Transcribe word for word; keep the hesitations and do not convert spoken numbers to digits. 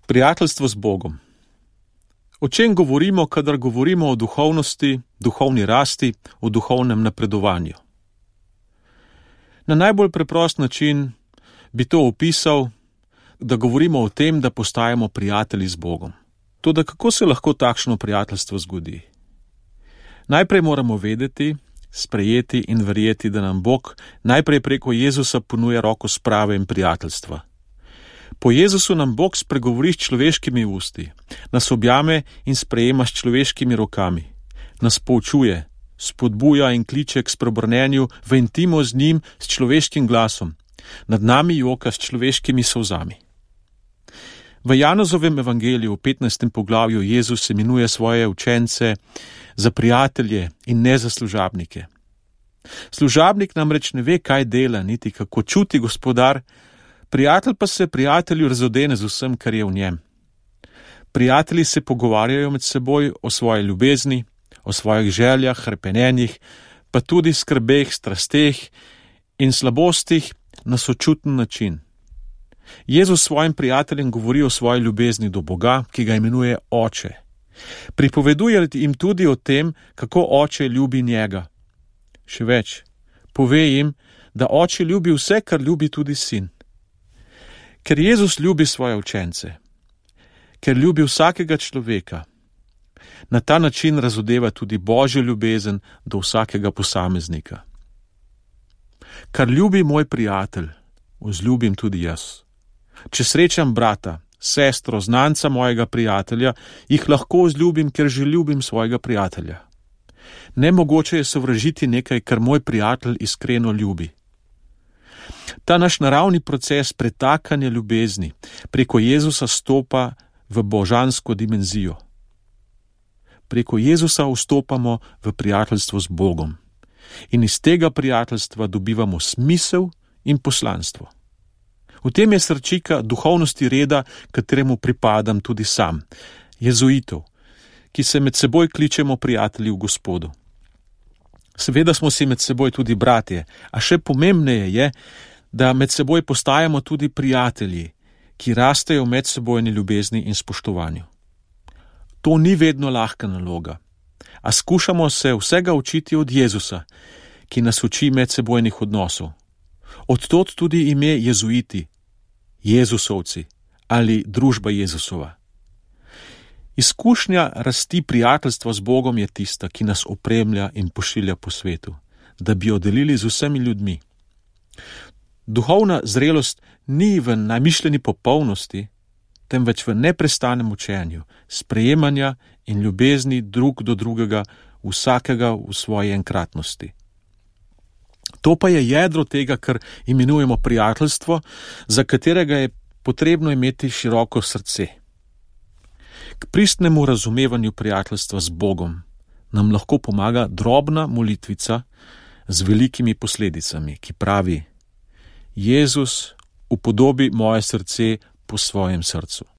Prijateljstvo z Bogom. O čem govorimo, kadar govorimo o duhovnosti, duhovni rasti, o duhovnem napredovanju? Na najbolj preprost način bi to opisal, da govorimo o tem, da postajamo prijatelji z Bogom. Toda kako se lahko takšno prijateljstvo zgodi? Najprej moramo vedeti, sprejeti in verjeti, da nam Bog najprej preko Jezusa ponuja roko sprave in prijateljstva. Po Jezusu nam Bog spregovori s človeškimi usti, nas objame in sprejema s človeškimi rokami, nas poučuje, spodbuja in kliče k spreobrnenju v intimo z njim s človeškim glasom, nad nami joka s človeškimi solzami. V Janezovem evangeliju v petnajstem poglavju Jezus imenuje svoje učence za prijatelje in ne za služabnike. Služabnik namreč ne ve, kaj dela, niti kako čuti gospodar, prijatelj pa se prijatelju razodene z vsem, kar je v njem. Prijatelji se pogovarjajo med seboj o svoji ljubezni, o svojih željah, hrepenenjih, pa tudi skrbeh, strasteh in slabostih na sočuten način. Jezus svojim prijateljem govori o svoji ljubezni do Boga, ki ga imenuje Oče. Pripoveduje jim tudi o tem, kako Oče ljubi njega. Še več, pove jim, da Oče ljubi vse, kar ljubi tudi sin. Ker Jezus ljubi svoje učence, ker ljubi vsakega človeka, na ta način razodeva tudi Božjo ljubezen do vsakega posameznika. Kar ljubi moj prijatelj, vzljubim tudi jaz. Če srečam brata, sestro, znanca mojega prijatelja, jih lahko vzljubim, ker že ljubim svojega prijatelja. Nemogoče je sovražiti nekaj, kar moj prijatelj iskreno ljubi. Ta naš naravni proces pretakanja ljubezni preko Jezusa stopa v božansko dimenzijo. Preko Jezusa vstopamo v prijateljstvo z Bogom in iz tega prijateljstva dobivamo smisel in poslanstvo. V tem je srčika duhovnosti reda, kateremu pripadam tudi sam, jezuitov, ki se med seboj kličemo prijatelji v Gospodu. Seveda smo si med seboj tudi bratje, a še pomembneje je, da med seboj postajamo tudi prijatelji, ki rastejo v medsebojni ljubezni in spoštovanju. To ni vedno lahka naloga, a skušamo se vsega učiti od Jezusa, ki nas uči medsebojnih odnosov. Odtot tudi ime jezuiti, Jezusovci ali družba Jezusova. Izkušnja rasti prijateljstva z Bogom je tista, ki nas opremlja in pošilja po svetu, da bi jo delili z vsemi ljudmi. Duhovna zrelost ni v namišljeni popolnosti, temveč v neprestanem učenju, sprejemanja in ljubezni drug do drugega, vsakega v svoji enkratnosti. To pa je jedro tega, kar imenujemo prijateljstvo, za katerega je potrebno imeti široko srce. K pristnemu razumevanju prijateljstva z Bogom nam lahko pomaga drobna molitvica z velikimi posledicami, ki pravi: Jezus, upodobi moje srce po svojem srcu.